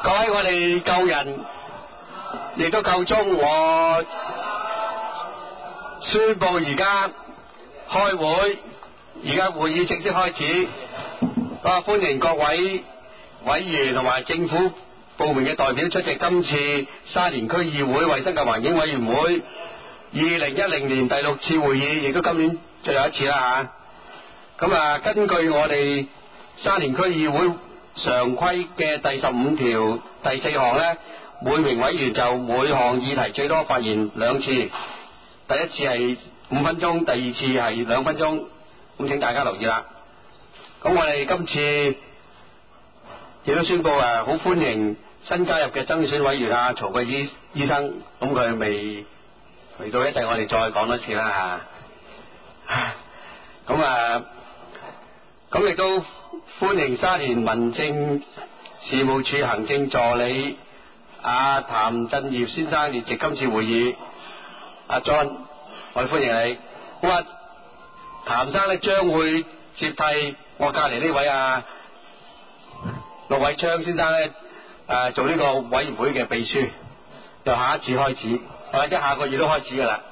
各位，我哋夠人，亦都夠鐘，我宣布而家開會，而家會議正式開始。歡迎各位委員同埋政府部門嘅代表出席今次沙田區議會衛生及環境委員會2010年第6次會議，亦都今年最後一次啦吓。咁根據我哋沙田區議會常規嘅第15條第4項呢，每名委員就每項議題最多發言2次，第一次係5分鐘，第二次係2分鐘，咁請大家留意啦。咁我哋今次亦都宣布好歡迎新加入嘅增選委員曹貴子醫生，咁佢未嚟到，一陣我哋再講多次啦吓。咁亦都歡迎沙田民政事務處行政助理譚振業先生列席今次會議。John， 我哋歡迎你。咁譚生呢將會接替我隔籬呢位陸偉昌先生呢做呢個委員會嘅秘書，由下一次開始，或者下個月都開始噶啦。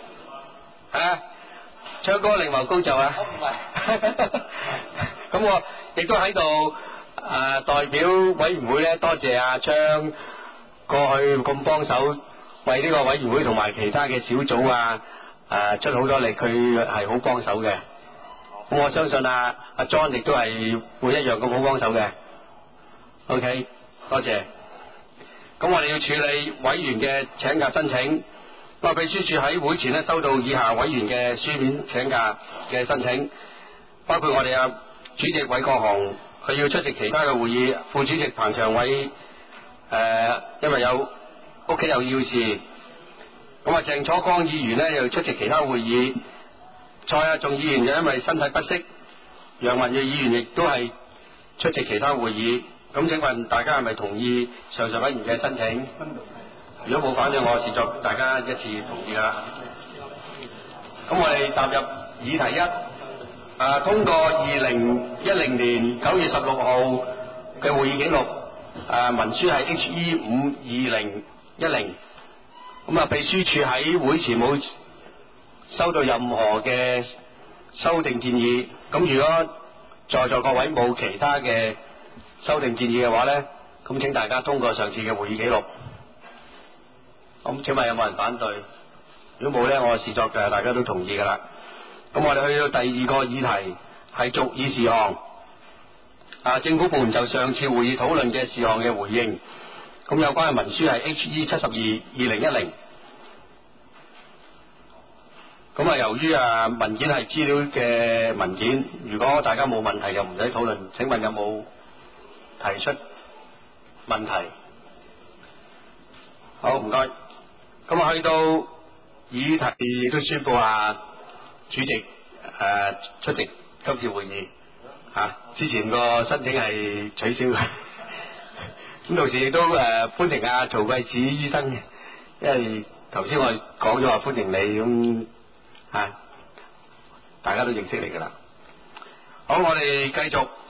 昌哥另謀高就啊！咁我亦都喺度代表委員會呢，多謝阿昌過去咁幫手，為呢個委員會同埋其他嘅小組出好多力，佢係好幫手嘅。咁我相信阿John 亦都係會一樣咁好幫手嘅。OK， 多謝。咁我哋要處理委員嘅請假申請。秘書處喺會前呢收到以下委員嘅書面請假嘅申請，包括我哋主席韋國雄，佢要出席其他嘅會議；副主席彭長偉因為屋企有要事。咁鄭楚光議員呢又出席其他會議。蔡亞仲議員就因為身體不適，楊文睿議員亦都係出席其他會議。咁請問大家係咪同意上述委員嘅申請？如果冇反對，我視作大家一致同意啦。咁我哋踏入議題1，通過2010年9月16號嘅會議記錄，文書係 HE52010。咁秘書處喺會前冇收到任何嘅修訂建議。咁如果在座各位冇其他嘅修訂建議嘅話呢，咁請大家通過上次嘅會議記錄。咁請問有冇人反對？如果冇呢，我視作大家都同意噶啦。咁我哋去到第2個議題係續議事項。政府部門就上次會議討論嘅事項嘅回應。咁有關嘅文書係 HE722010。咁由於文件係資料嘅文件，如果大家冇問題就唔使討論。請問有冇提出問題？好，唔該。咁去到議題亦都宣布主席出席今次會議之前個申請係取消嘅。咁到時亦都歡迎曹貴子醫生，因為頭先我講咗話歡迎你，咁大家都認識你噶啦。好，我哋繼續。